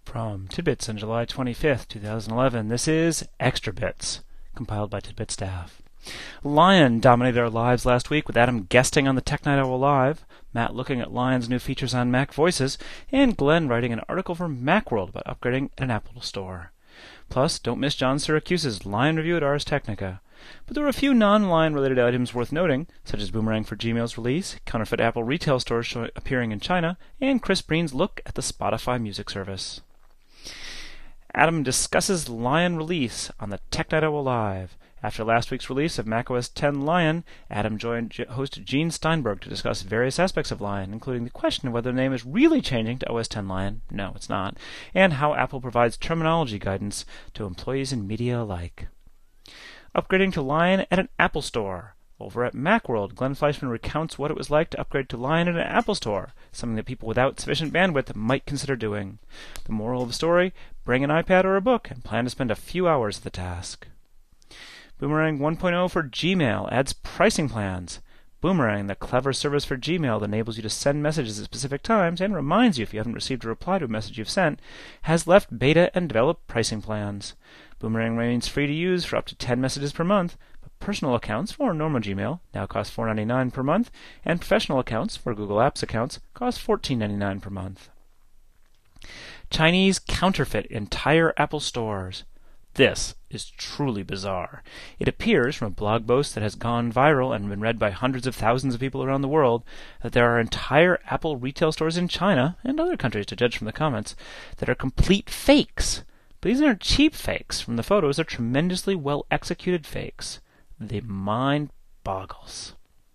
From Tidbits on July 25th, 2011, this is Extra Bits, compiled by Tidbit staff. Lion dominated our lives last week with Adam guesting on the Tech Night Owl Live, Matt looking at Lion's new features on Mac Voices, and Glenn writing an article for Macworld about upgrading at an Apple store. Plus, don't miss John Syracuse's Lion review at Ars Technica. But there were a few non-Lion related items worth noting, such as Boomerang for Gmail's release, counterfeit Apple retail stores appearing in China, and Chris Breen's look at the Spotify music service. Adam discusses Lion release on the Tech Night Owl Live. After last week's release of macOS 10 Lion, Adam joined host Gene Steinberg to discuss various aspects of Lion, including the question of whether the name is really changing to OS 10 Lion, no it's not, and how Apple provides terminology guidance to employees and media alike. Upgrading to Lion at an Apple store. Over at Macworld, Glenn Fleischman recounts what it was like to upgrade to Lion at an Apple store, something that people without sufficient bandwidth might consider doing. The moral of the story, bring an iPad or a book and plan to spend a few hours at the task. Boomerang 1.0 for Gmail adds pricing plans. Boomerang, the clever service for Gmail that enables you to send messages at specific times and reminds you if you haven't received a reply to a message you've sent, has left beta and developed pricing plans. Boomerang remains free to use for up to 10 messages per month, but personal accounts for normal Gmail now cost $4.99 per month, and professional accounts for Google Apps accounts cost $14.99 per month. Chinese counterfeit entire Apple stores. This is truly bizarre. It appears from a blog post that has gone viral and been read by hundreds of thousands of people around the world that there are entire Apple retail stores in China, and other countries to judge from the comments, that are complete fakes. But these aren't cheap fakes. From the photos, they're tremendously well-executed fakes. The mind boggles.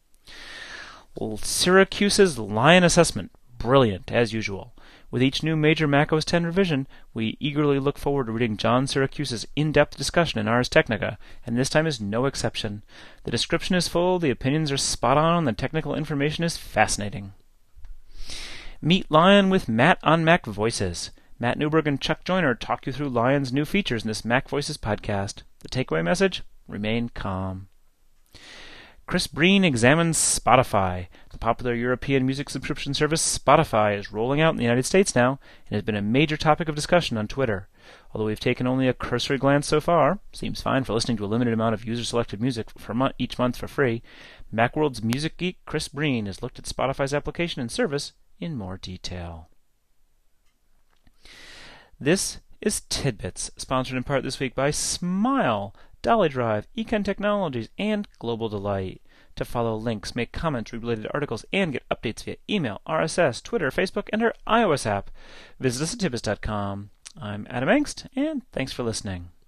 Syracuse's Lion assessment. Brilliant, as usual. With each new major macOS 10 revision, we eagerly look forward to reading John Syracuse's in-depth discussion in Ars Technica, and this time is no exception. The description is full, the opinions are spot on, and the technical information is fascinating. Meet Lion with Matt on Mac Voices. Matt Newberg and Chuck Joyner talk you through Lion's new features in this Mac Voices podcast. The takeaway message? Remain calm. Chris Breen examines Spotify. The popular European music subscription service Spotify is rolling out in the United States now and has been a major topic of discussion on Twitter. Although we've taken only a cursory glance so far, seems fine for listening to a limited amount of user-selected music for each month for free, Macworld's music geek Chris Breen has looked at Spotify's application and service in more detail. This is Tidbits, sponsored in part this week by Smile, Dolly Drive, Econ Technologies, and Global Delight. To follow links, make comments, read related articles, and get updates via email, RSS, Twitter, Facebook, and our iOS app, visit us at tidbits.com. I'm Adam Engst, and thanks for listening.